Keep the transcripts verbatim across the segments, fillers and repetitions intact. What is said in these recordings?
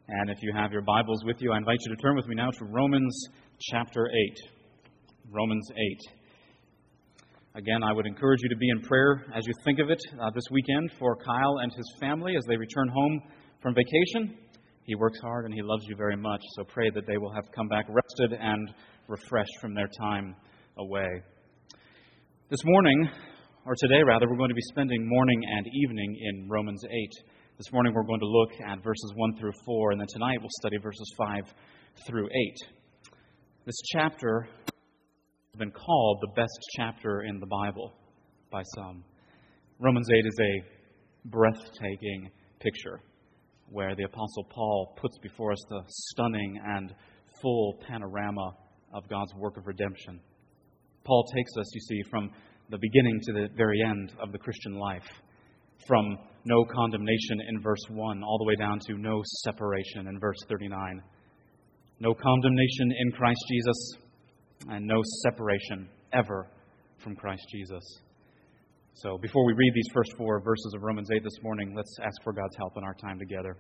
And if you have your Bibles with you, I invite you to turn with me now to Romans chapter eight. Romans eight. Again, I would encourage you to be in prayer as you think of it uh, this weekend for Kyle and his family as they return home from vacation. He works hard and he loves you very much, so pray that they will have come back rested and refreshed from their time away. This morning, or today rather, we're going to be spending morning and evening in Romans eight. This morning we're going to look at verses one through four, and then tonight we'll study verses five through eight. This chapter has been called the best chapter in the Bible by some. Romans eight is a breathtaking picture where the Apostle Paul puts before us the stunning and full panorama of God's work of redemption. Paul takes us, you see, from the beginning to the very end of the Christian life, from no condemnation in verse one all the way down to no separation in verse thirty-nine. No condemnation in Christ Jesus and no separation ever from Christ Jesus. So before we read these first four verses of Romans eight this morning, let's ask for God's help in our time together.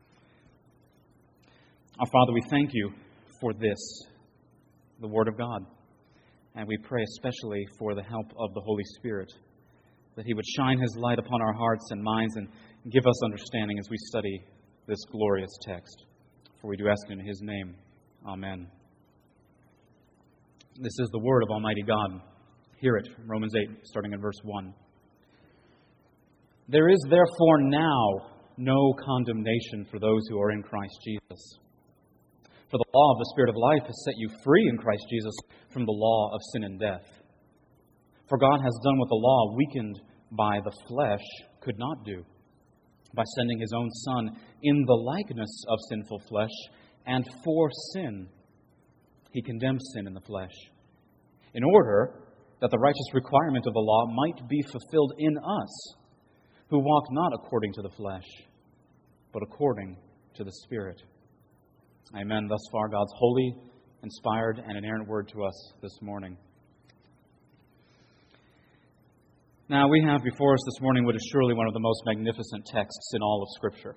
Our Father, we thank you for this, the Word of God. And we pray especially for the help of the Holy Spirit, that He would shine His light upon our hearts and minds and give us understanding as we study this glorious text. For we do ask it in His name. Amen. This is the Word of Almighty God. Hear it, Romans eight, starting in verse one. There is therefore now no condemnation for those who are in Christ Jesus. For the law of the Spirit of life has set you free in Christ Jesus from the law of sin and death. For God has done what the law, weakened by the flesh, could not do, by sending His own Son in the likeness of sinful flesh, and for sin. He condemned sin in the flesh, in order that the righteous requirement of the law might be fulfilled in us, who walk not according to the flesh, but according to the Spirit. Amen. Thus far, God's holy, inspired, and inerrant word to us this morning. Now, we have before us this morning what is surely one of the most magnificent texts in all of Scripture.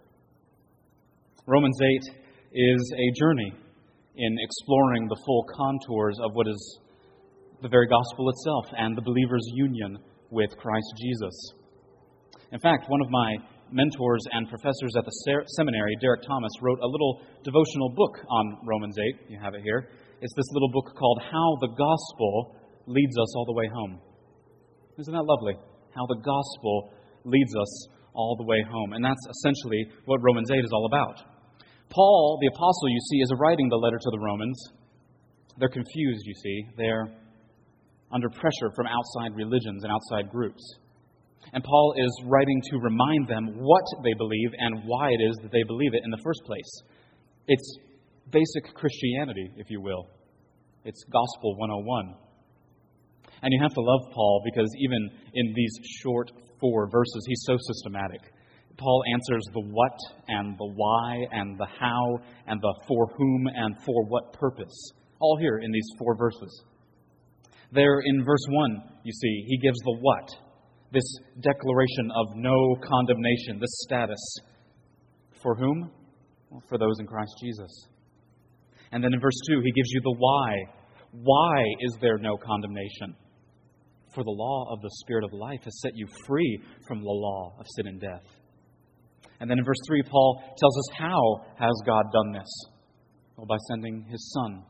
Romans eight is a journey in exploring the full contours of what is the very gospel itself and the believer's union with Christ Jesus. In fact, one of my mentors and professors at the seminary, Derek Thomas, wrote a little devotional book on Romans eight. You have it here. It's this little book called How the Gospel Leads Us All the Way Home. Isn't that lovely? How the gospel leads us all the way home. And that's essentially what Romans eight is all about. Paul, the apostle, you see, is writing the letter to the Romans. They're confused, you see. They're under pressure from outside religions and outside groups. And Paul is writing to remind them what they believe and why it is that they believe it in the first place. It's basic Christianity, if you will. It's Gospel one oh one. And you have to love Paul because even in these short four verses, he's so systematic. Paul answers the what and the why and the how and the for whom and for what purpose. All here in these four verses. There in verse one, you see, he gives the what. This declaration of no condemnation, this status. For whom? Well, for those in Christ Jesus. And then in verse two, he gives you the why. Why is there no condemnation? For the law of the Spirit of life has set you free from the law of sin and death. And then in verse three, Paul tells us how has God done this? Well, by sending His Son.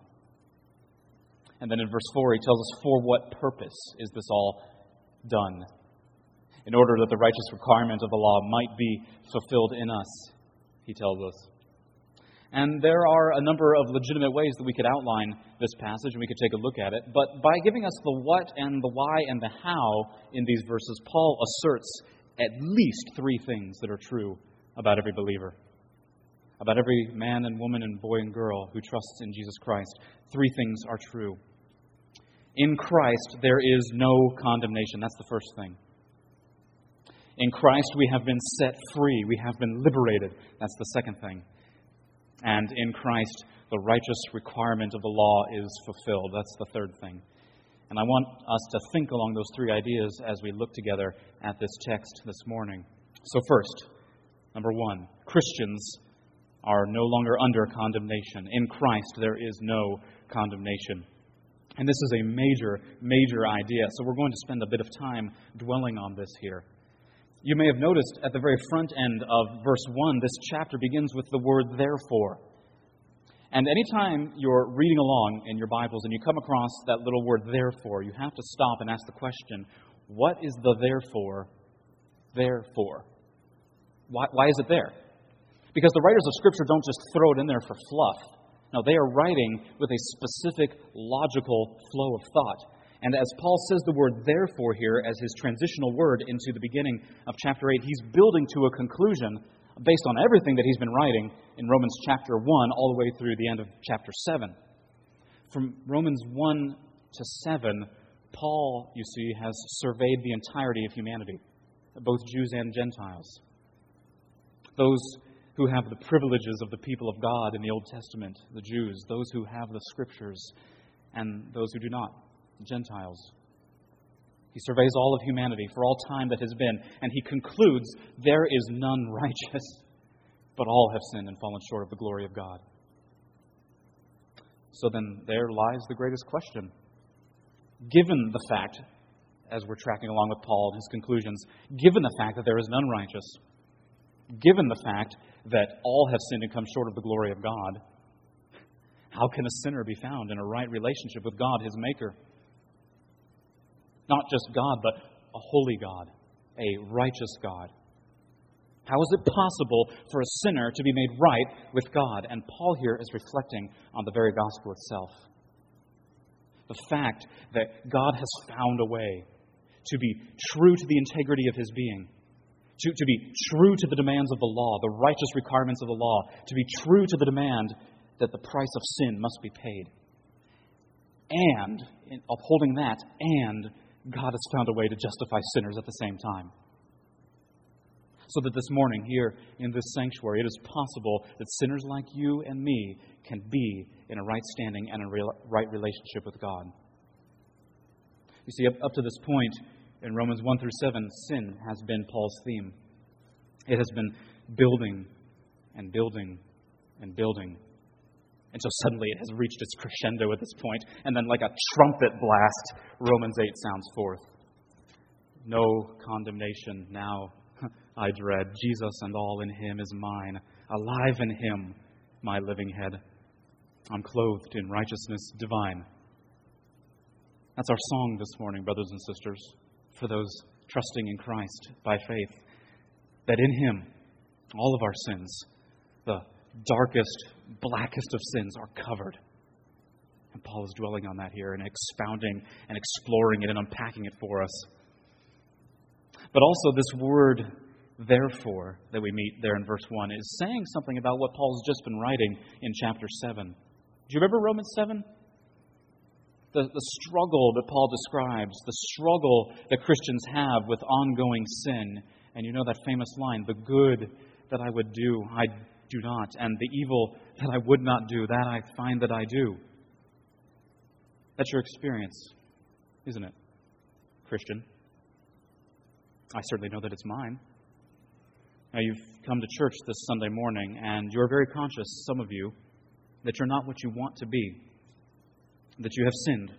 And then in verse four, he tells us for what purpose is this all done? In order that the righteous requirement of the law might be fulfilled in us, he tells us. And there are a number of legitimate ways that we could outline this passage, and we could take a look at it. But by giving us the what and the why and the how in these verses, Paul asserts at least three things that are true about every believer, about every man and woman and boy and girl who trusts in Jesus Christ. Three things are true. In Christ, there is no condemnation. That's the first thing. In Christ, we have been set free. We have been liberated. That's the second thing. And in Christ, the righteous requirement of the law is fulfilled. That's the third thing. And I want us to think along those three ideas as we look together at this text this morning. So first, number one, Christians are no longer under condemnation. In Christ, there is no condemnation. And this is a major, major idea. So we're going to spend a bit of time dwelling on this here. You may have noticed at the very front end of verse one, this chapter begins with the word therefore. And anytime you're reading along in your Bibles and you come across that little word therefore, you have to stop and ask the question, what is the therefore there for? Why, why is it there? Because the writers of Scripture don't just throw it in there for fluff. No, they are writing with a specific logical flow of thought. And as Paul says the word therefore here as his transitional word into the beginning of chapter eight, he's building to a conclusion based on everything that he's been writing in Romans chapter one all the way through the end of chapter seven. From Romans one to seven, Paul, you see, has surveyed the entirety of humanity, both Jews and Gentiles. Those who have the privileges of the people of God in the Old Testament, the Jews, those who have the Scriptures, and those who do not, the Gentiles. He surveys all of humanity for all time that has been, and he concludes, there is none righteous, but all have sinned and fallen short of the glory of God. So then there lies the greatest question. Given the fact, as we're tracking along with Paul and his conclusions, given the fact that there is none righteous, given the fact that all have sinned and come short of the glory of God, how can a sinner be found in a right relationship with God, his Maker? Not just God, but a holy God, a righteous God. How is it possible for a sinner to be made right with God? And Paul here is reflecting on the very gospel itself. The fact that God has found a way to be true to the integrity of his being, To, to be true to the demands of the law, the righteous requirements of the law, to be true to the demand that the price of sin must be paid. And, in upholding that, and God has found a way to justify sinners at the same time. So that this morning, here in this sanctuary, it is possible that sinners like you and me can be in a right standing and a real, right relationship with God. You see, up, up to this point, in Romans one through seven, sin has been Paul's theme. It has been building and building and building until suddenly it has reached its crescendo at this point, and then like a trumpet blast, Romans eight sounds forth. No condemnation now I dread. Jesus and all in Him is mine. Alive in Him, my living head. I'm clothed in righteousness divine. That's our song this morning, brothers and sisters, for those trusting in Christ by faith, that in Him, all of our sins, the darkest, blackest of sins, are covered. And Paul is dwelling on that here and expounding and exploring it and unpacking it for us. But also this word, therefore, that we meet there in verse one is saying something about what Paul's just been writing in chapter seven. Do you remember Romans seven? The, the struggle that Paul describes, the struggle that Christians have with ongoing sin. And you know that famous line, the good that I would do, I do not. And the evil that I would not do, that I find that I do. That's your experience, isn't it, Christian? I certainly know that it's mine. Now, you've come to church this Sunday morning, and you're very conscious, some of you, that you're not what you want to be. That you have sinned.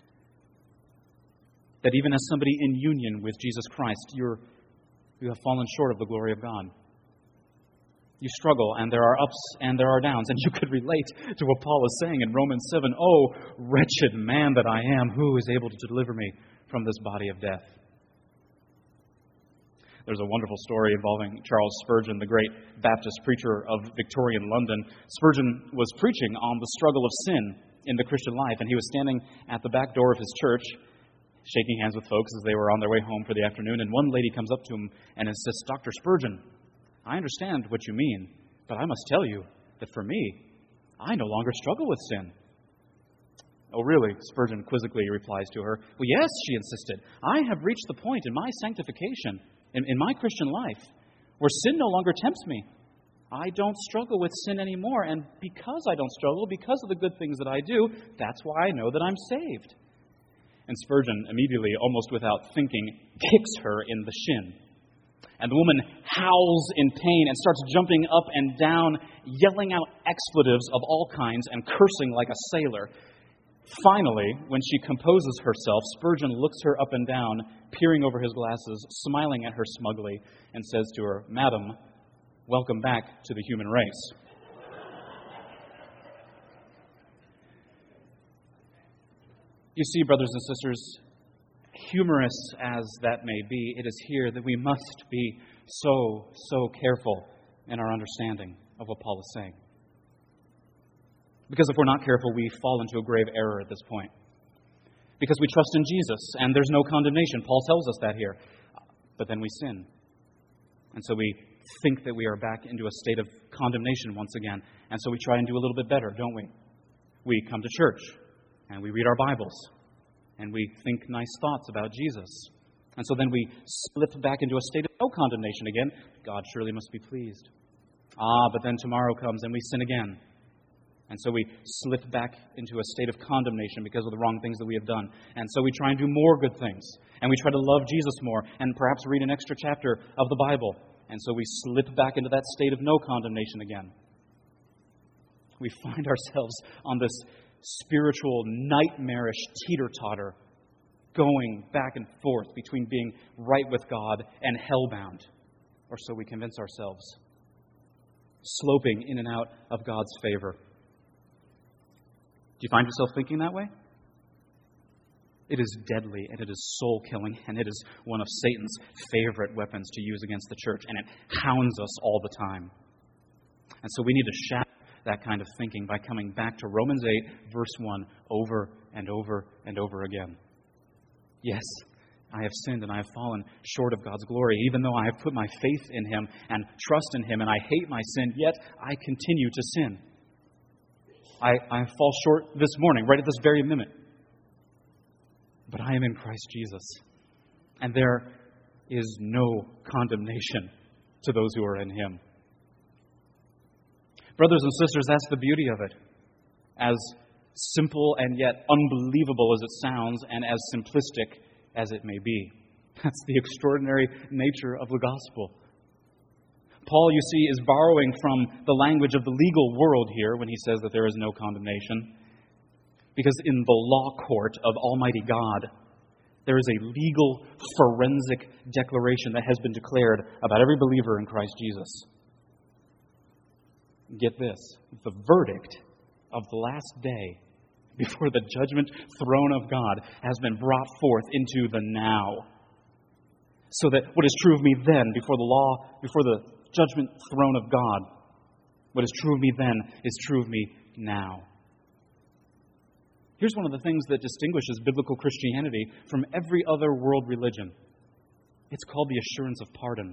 That even as somebody in union with Jesus Christ, you're, you have fallen short of the glory of God. You struggle, and there are ups and there are downs. And you could relate to what Paul is saying in Romans seven. Oh, wretched man that I am, who is able to deliver me from this body of death? There's a wonderful story involving Charles Spurgeon, the great Baptist preacher of Victorian London. Spurgeon was preaching on the struggle of sin in the Christian life, and he was standing at the back door of his church, shaking hands with folks as they were on their way home for the afternoon, and one lady comes up to him and says, Doctor Spurgeon, I understand what you mean, but I must tell you that for me, I no longer struggle with sin. Oh, really? Spurgeon quizzically replies to her. Well, yes, she insisted. I have reached the point in my sanctification, in, in my Christian life, where sin no longer tempts me. I don't struggle with sin anymore, and because I don't struggle, because of the good things that I do, that's why I know that I'm saved. And Spurgeon immediately, almost without thinking, kicks her in the shin. And the woman howls in pain and starts jumping up and down, yelling out expletives of all kinds and cursing like a sailor. Finally, when she composes herself, Spurgeon looks her up and down, peering over his glasses, smiling at her smugly, and says to her, "Madam, welcome back to the human race." You see, brothers and sisters, humorous as that may be, it is here that we must be so, so careful in our understanding of what Paul is saying. Because if we're not careful, we fall into a grave error at this point. Because we trust in Jesus, and there's no condemnation. Paul tells us that here. But then we sin. And so we think that we are back into a state of condemnation once again. And so we try and do a little bit better, don't we? We come to church, and we read our Bibles, and we think nice thoughts about Jesus. And so then we slip back into a state of no condemnation again. God surely must be pleased. Ah, but then tomorrow comes, and we sin again. And so we slip back into a state of condemnation because of the wrong things that we have done. And so we try and do more good things. And we try to love Jesus more and perhaps read an extra chapter of the Bible. And so we slip back into that state of no condemnation again. We find ourselves on this spiritual, nightmarish teeter-totter, going back and forth between being right with God and hellbound. Or so we convince ourselves. Sloping in and out of God's favor. Do you find yourself thinking that way? It is deadly, and it is soul-killing, and it is one of Satan's favorite weapons to use against the church, and it hounds us all the time. And so we need to shatter that kind of thinking by coming back to Romans eight, verse one, over and over and over again. Yes, I have sinned and I have fallen short of God's glory, even though I have put my faith in Him and trust in Him, and I hate my sin, yet I continue to sin. I, I fall short this morning, right at this very minute. But I am in Christ Jesus. And there is no condemnation to those who are in Him. Brothers and sisters, that's the beauty of it. As simple and yet unbelievable as it sounds, and as simplistic as it may be. That's the extraordinary nature of the gospel. Paul, you see, is borrowing from the language of the legal world here when he says that there is no condemnation. Because in the law court of Almighty God, there is a legal forensic declaration that has been declared about every believer in Christ Jesus. Get this, the verdict of the last day before the judgment throne of God has been brought forth into the now. So that what is true of me then before the law, before the judgment throne of God, what is true of me then is true of me now. Here's one of the things that distinguishes biblical Christianity from every other world religion. It's called the assurance of pardon.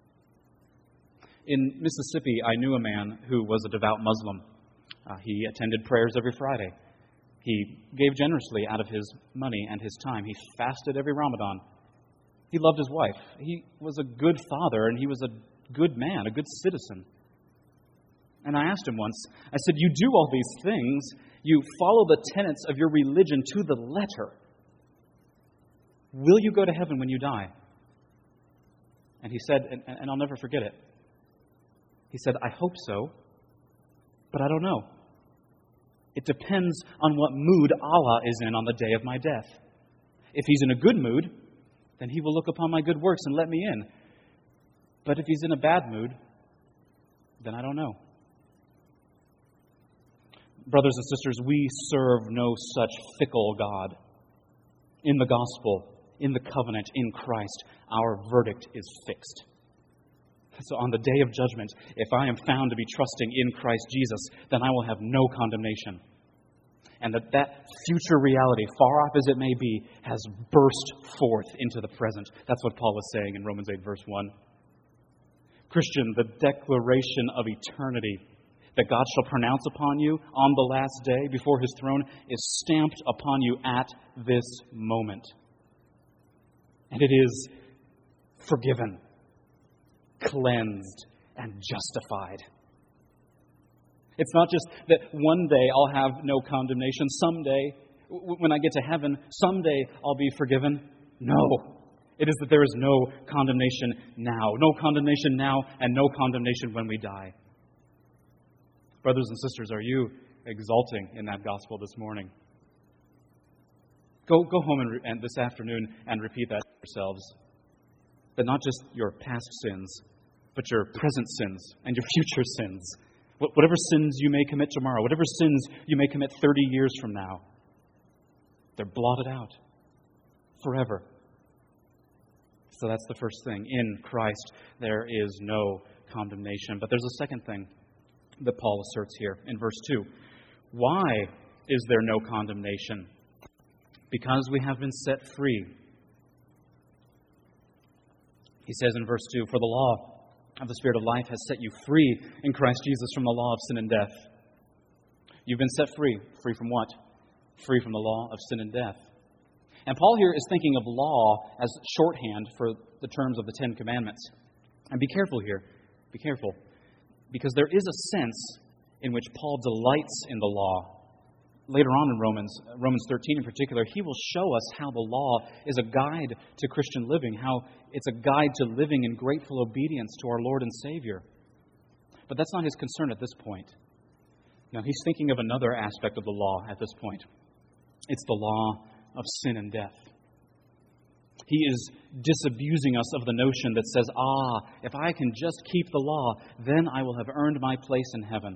In Mississippi, I knew a man who was a devout Muslim. Uh, he attended prayers every Friday. He gave generously out of his money and his time. He fasted every Ramadan. He loved his wife. He was a good father, and he was a good man, a good citizen. And I asked him once, I said, you do all these things, you follow the tenets of your religion to the letter. Will you go to heaven when you die? And he said, and, and I'll never forget it, he said, I hope so, but I don't know. It depends on what mood Allah is in on the day of my death. If He's in a good mood, then He will look upon my good works and let me in. But if He's in a bad mood, then I don't know. Brothers and sisters, we serve no such fickle God. In the gospel, in the covenant, in Christ, our verdict is fixed. So on the day of judgment, if I am found to be trusting in Christ Jesus, then I will have no condemnation. And that that future reality, far off as it may be, has burst forth into the present. That's what Paul is saying in Romans eight, verse one. Christian, the declaration of eternity that God shall pronounce upon you on the last day before His throne is stamped upon you at this moment. And it is forgiven, cleansed, and justified. It's not just that one day I'll have no condemnation. Someday, when I get to heaven, someday I'll be forgiven. No. It is that there is no condemnation now. No condemnation now and no condemnation when we die. Brothers and sisters, are you exulting in that gospel this morning? Go, go home and, re- and this afternoon and repeat that to yourselves. That not just your past sins, but your present sins and your future sins. Whatever sins you may commit tomorrow, whatever sins you may commit thirty years from now, they're blotted out forever. So that's the first thing. In Christ, there is no condemnation. But there's a second thing that Paul asserts here in verse two. Why is there no condemnation? Because we have been set free. He says in verse two, for the law of the Spirit of life has set you free in Christ Jesus from the law of sin and death. You've been set free. Free from what? Free from the law of sin and death. And Paul here is thinking of law as shorthand for the terms of the Ten Commandments. And be careful here. Be careful. Because there is a sense in which Paul delights in the law. Later on in Romans, Romans thirteen in particular, he will show us how the law is a guide to Christian living, how it's a guide to living in grateful obedience to our Lord and Savior. But that's not his concern at this point. Now, he's thinking of another aspect of the law at this point. It's the law of sin and death. He is disabusing us of the notion that says, ah, if I can just keep the law, then I will have earned my place in heaven.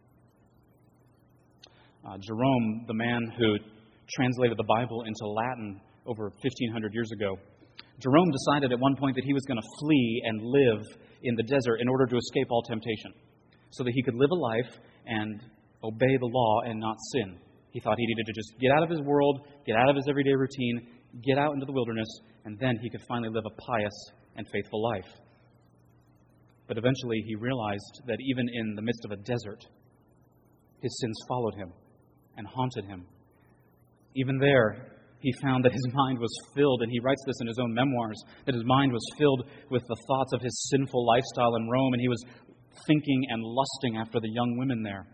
Uh, Jerome, the man who translated the Bible into Latin over fifteen hundred years ago, Jerome decided at one point that he was going to flee and live in the desert in order to escape all temptation, so that he could live a life and obey the law and not sin. He thought he needed to just get out of his world, get out of his everyday routine, get out into the wilderness, and then he could finally live a pious and faithful life. But eventually he realized that even in the midst of a desert, his sins followed him and haunted him. Even there, he found that his mind was filled, and he writes this in his own memoirs, that his mind was filled with the thoughts of his sinful lifestyle in Rome, and he was thinking and lusting after the young women there.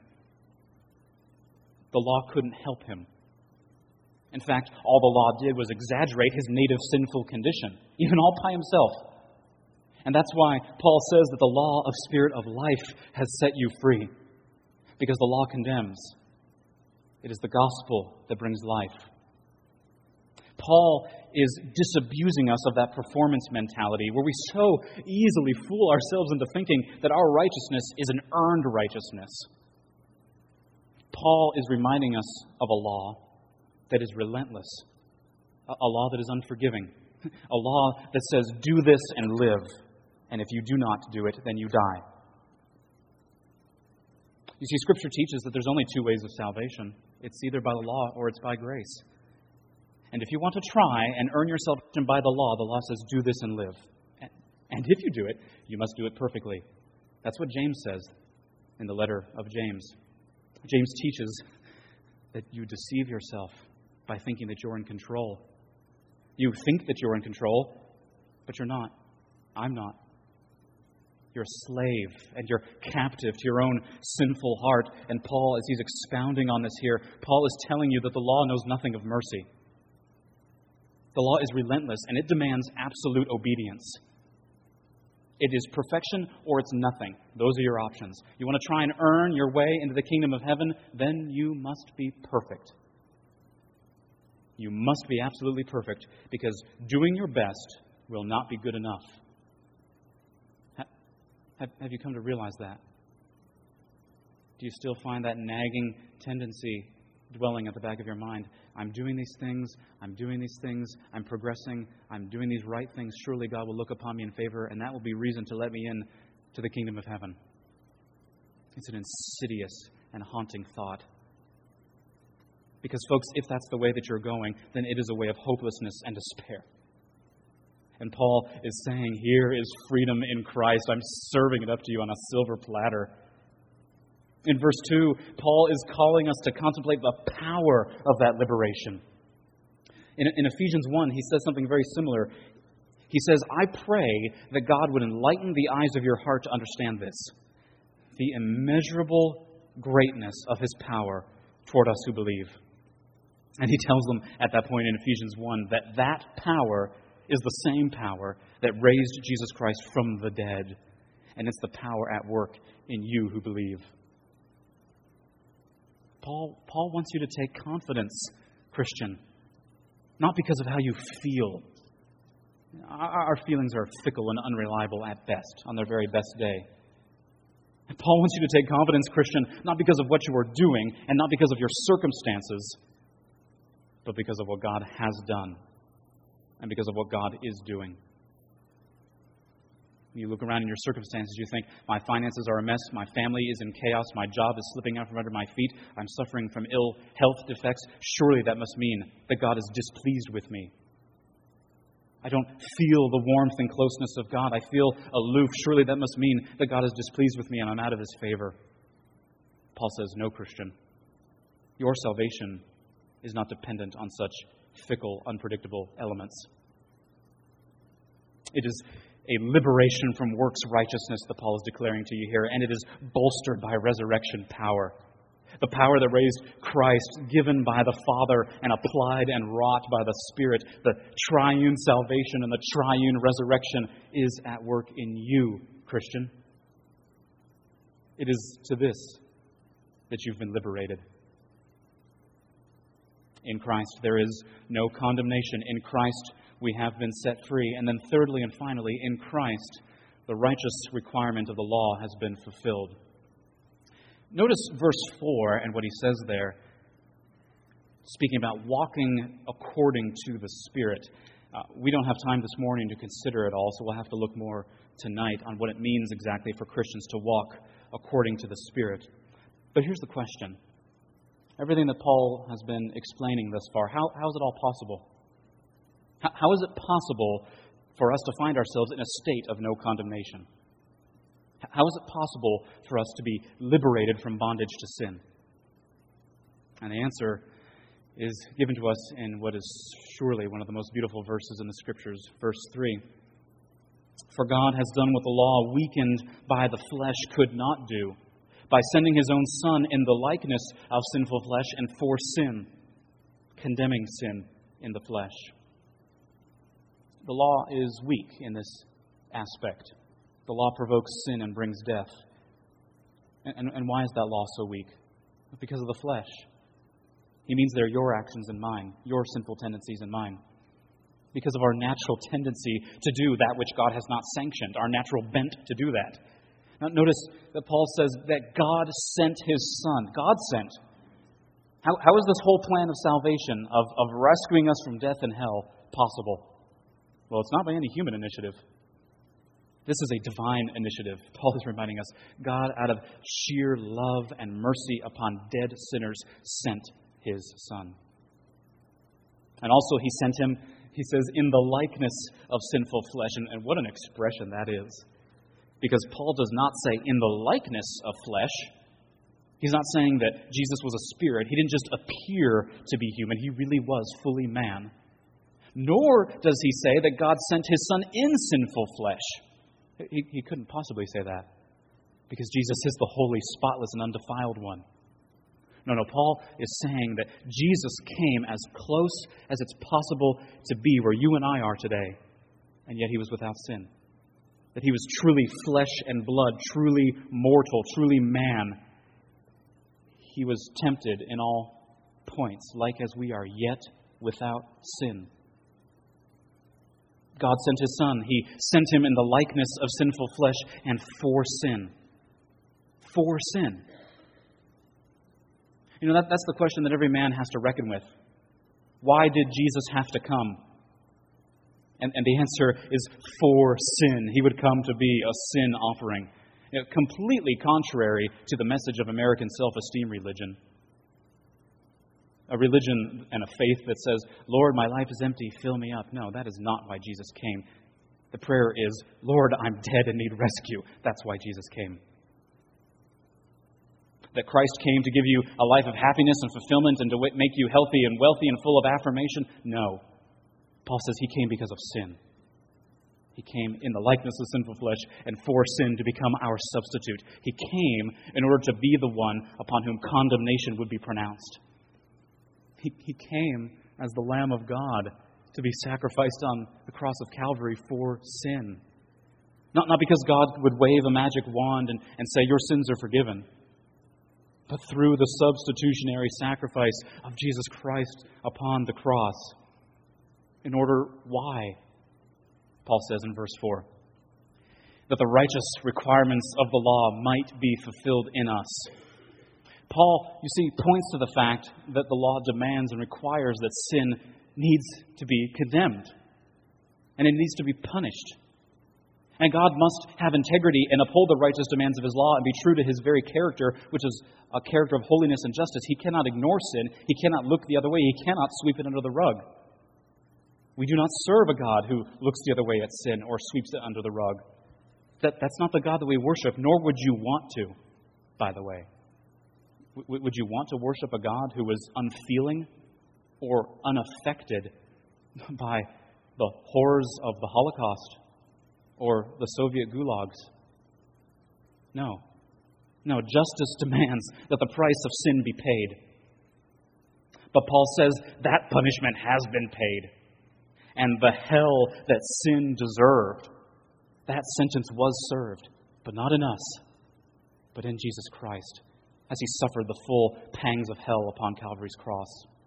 The law couldn't help him. In fact, all the law did was exaggerate his native sinful condition, even all by himself. And that's why Paul says that the law of Spirit of life has set you free, because the law condemns. It is the gospel that brings life. Paul is disabusing us of that performance mentality where we so easily fool ourselves into thinking that our righteousness is an earned righteousness. Paul is reminding us of a law that is relentless, a law that is unforgiving, a law that says, do this and live, and if you do not do it, then you die. You see, Scripture teaches that there's only two ways of salvation. It's either by the law or it's by grace. And if you want to try and earn your salvation by the law, the law says, do this and live. And if you do it, you must do it perfectly. That's what James says in the letter of James. James teaches that you deceive yourself by thinking that you're in control. You think that you're in control, but you're not. I'm not. You're a slave, and you're captive to your own sinful heart. And Paul, as he's expounding on this here, Paul is telling you that the law knows nothing of mercy. The law is relentless, and it demands absolute obedience. It is perfection or it's nothing. Those are your options. You want to try and earn your way into the kingdom of heaven? Then you must be perfect. You must be absolutely perfect, because doing your best will not be good enough. Have, have you come to realize that? Do you still find that nagging tendency dwelling at the back of your mind? I'm doing these things, I'm doing these things, I'm progressing, I'm doing these right things. Surely God will look upon me in favor, and that will be reason to let me in to the kingdom of heaven. It's an insidious and haunting thought. Because, folks, if that's the way that you're going, then it is a way of hopelessness and despair. And Paul is saying, here is freedom in Christ. I'm serving it up to you on a silver platter. In verse two, Paul is calling us to contemplate the power of that liberation. In, in Ephesians one, he says something very similar. He says, I pray that God would enlighten the eyes of your heart to understand this, the immeasurable greatness of His power toward us who believe. And he tells them at that point in Ephesians one that that power is the same power that raised Jesus Christ from the dead, and it's the power at work in you who believe. Paul, Paul wants you to take confidence, Christian, not because of how you feel. Our feelings are fickle and unreliable at best, on their very best day. Paul wants you to take confidence, Christian, not because of what you are doing and not because of your circumstances, but because of what God has done and because of what God is doing. You look around in your circumstances, you think, my finances are a mess, my family is in chaos, my job is slipping out from under my feet, I'm suffering from ill health defects. Surely that must mean that God is displeased with me. I don't feel the warmth and closeness of God. I feel aloof. Surely that must mean that God is displeased with me and I'm out of His favor. Paul says, no, Christian. Your salvation is not dependent on such fickle, unpredictable elements. It is a liberation from works righteousness that Paul is declaring to you here, and it is bolstered by resurrection power. The power that raised Christ, given by the Father and applied and wrought by the Spirit, the triune salvation and the triune resurrection is at work in you, Christian. It is to this that you've been liberated. In Christ there is no condemnation. In Christ we have been set free. And then thirdly and finally, in Christ, the righteous requirement of the law has been fulfilled. Notice verse four and what he says there, speaking about walking according to the Spirit. Uh, we don't have time this morning to consider it all, so we'll have to look more tonight on what it means exactly for Christians to walk according to the Spirit. But here's the question. Everything that Paul has been explaining thus far, how, how is it all possible? How, how is it possible for us to find ourselves in a state of no condemnation? How is it possible for us to be liberated from bondage to sin? And the answer is given to us in what is surely one of the most beautiful verses in the Scriptures, verse three. For God has done what the law, weakened by the flesh, could not do, by sending His own Son in the likeness of sinful flesh and for sin, condemning sin in the flesh. The law is weak in this aspect. The law provokes sin and brings death. And, and, and why is that law so weak? Because of the flesh. He means they're your actions and mine, your sinful tendencies and mine. Because of our natural tendency to do that which God has not sanctioned, our natural bent to do that. Now, notice that Paul says that God sent His Son. God sent. How, how is this whole plan of salvation, of, of rescuing us from death and hell, possible? Well, it's not by any human initiative. This is a divine initiative. Paul is reminding us, God, out of sheer love and mercy upon dead sinners, sent His Son. And also He sent Him, he says, in the likeness of sinful flesh. And, and what an expression that is. Because Paul does not say in the likeness of flesh. He's not saying that Jesus was a spirit. He didn't just appear to be human. He really was fully man. Nor does he say that God sent His Son in sinful flesh. He, he couldn't possibly say that. Because Jesus is the holy, spotless, and undefiled one. No, no, Paul is saying that Jesus came as close as it's possible to be where you and I are today. And yet He was without sin. That He was truly flesh and blood, truly mortal, truly man. He was tempted in all points, like as we are, yet without sin. God sent His Son. He sent Him in the likeness of sinful flesh and for sin. For sin. You know, that, that's the question that every man has to reckon with. Why did Jesus have to come? And, and the answer is for sin. He would come to be a sin offering. You know, completely contrary to the message of American self-esteem religion. A religion and a faith that says, Lord, my life is empty, fill me up. No, that is not why Jesus came. The prayer is, Lord, I'm dead and need rescue. That's why Jesus came. That Christ came to give you a life of happiness and fulfillment and to make you healthy and wealthy and full of affirmation? No. Paul says He came because of sin. He came in the likeness of sinful flesh and for sin to become our substitute. He came in order to be the one upon whom condemnation would be pronounced. He, he came as the Lamb of God to be sacrificed on the cross of Calvary for sin. Not, not because God would wave a magic wand and, and say, your sins are forgiven, but through the substitutionary sacrifice of Jesus Christ upon the cross. In order, why? Paul says in verse four, that the righteous requirements of the law might be fulfilled in us. Paul, you see, points to the fact that the law demands and requires that sin needs to be condemned, and it needs to be punished. And God must have integrity and uphold the righteous demands of His law and be true to His very character, which is a character of holiness and justice. He cannot ignore sin. He cannot look the other way. He cannot sweep it under the rug. We do not serve a God who looks the other way at sin or sweeps it under the rug. That, that's not the God that we worship, nor would you want to, by the way. W- would you want to worship a God who was unfeeling or unaffected by the horrors of the Holocaust or the Soviet gulags? No. No, justice demands that the price of sin be paid. But Paul says that punishment has been paid. And the hell that sin deserved, that sentence was served, but not in us, but in Jesus Christ, as He suffered the full pangs of hell upon Calvary's cross.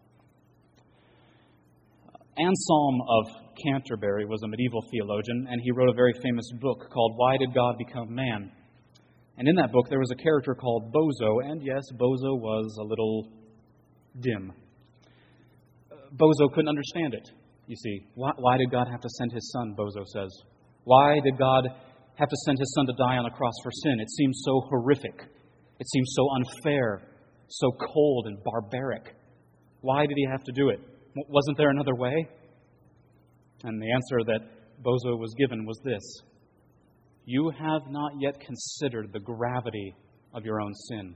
Anselm of Canterbury was a medieval theologian, and he wrote a very famous book called Why Did God Become Man? And in that book there was a character called Bozo, and yes, Bozo was a little dim. Bozo couldn't understand it, you see. Why, why did God have to send His Son, Bozo says? Why did God have to send His Son to die on a cross for sin? It seems so horrific. It seems so unfair, so cold and barbaric. Why did He have to do it? Wasn't there another way? And the answer that Bozo was given was this: you have not yet considered the gravity of your own sin.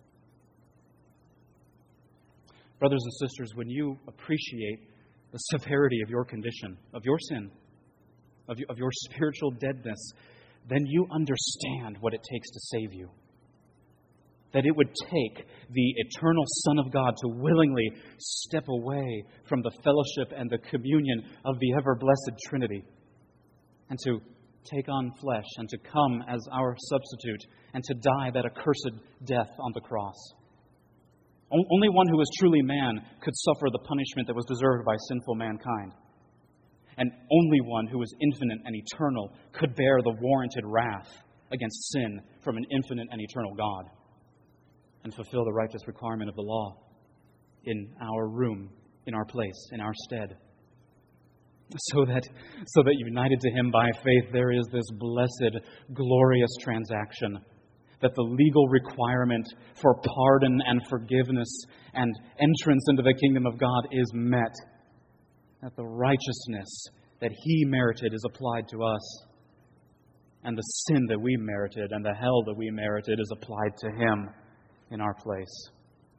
Brothers and sisters, when you appreciate the severity of your condition, of your sin, of your, of your spiritual deadness, then you understand what it takes to save you. That it would take the eternal Son of God to willingly step away from the fellowship and the communion of the ever-blessed Trinity, and to take on flesh, and to come as our substitute, and to die that accursed death on the cross. Only one who is truly man could suffer the punishment that was deserved by sinful mankind. And only one who is infinite and eternal could bear the warranted wrath against sin from an infinite and eternal God, and fulfill the righteous requirement of the law in our room, in our place, in our stead. So that, so that united to Him by faith, there is this blessed, glorious transaction, that the legal requirement for pardon and forgiveness and entrance into the kingdom of God is met. That the righteousness that He merited is applied to us, and the sin that we merited and the hell that we merited is applied to Him in our place.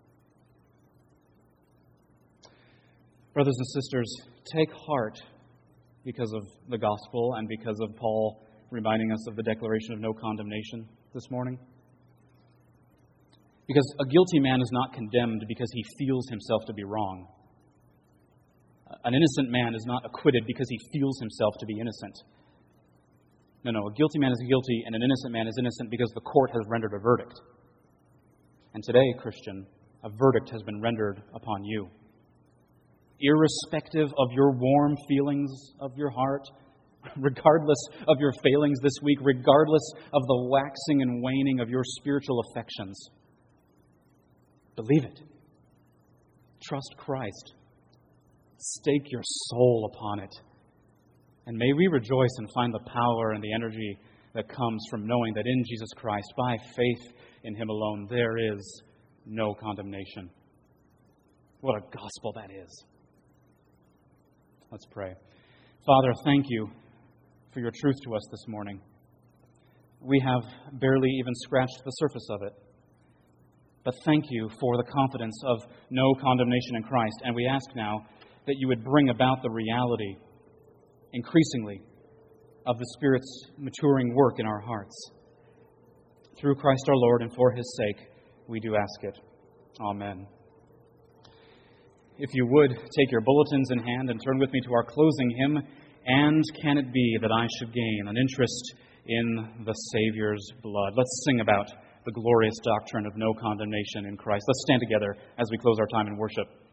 Brothers and sisters, take heart because of the gospel and because of Paul reminding us of the declaration of no condemnation this morning. Because a guilty man is not condemned because he feels himself to be wrong. An innocent man is not acquitted because he feels himself to be innocent. No, no, a guilty man is guilty and an innocent man is innocent because the court has rendered a verdict. And today, Christian, a verdict has been rendered upon you. Irrespective of your warm feelings of your heart, regardless of your failings this week, regardless of the waxing and waning of your spiritual affections, believe it. Trust Christ. Stake your soul upon it. And may we rejoice and find the power and the energy that comes from knowing that in Jesus Christ, by faith in Him alone, there is no condemnation. What a gospel that is. Let's pray. Father, thank You for Your truth to us this morning. We have barely even scratched the surface of it. But thank You for the confidence of no condemnation in Christ. And we ask now that You would bring about the reality, increasingly, of the Spirit's maturing work in our hearts. Through Christ our Lord and for His sake, we do ask it. Amen. if you would, take your bulletins in hand and turn with me to our closing hymn, And Can It Be That I Should Gain an Interest in the Savior's Blood? Let's sing about the glorious doctrine of no condemnation in Christ. Let's stand together as we close our time in worship.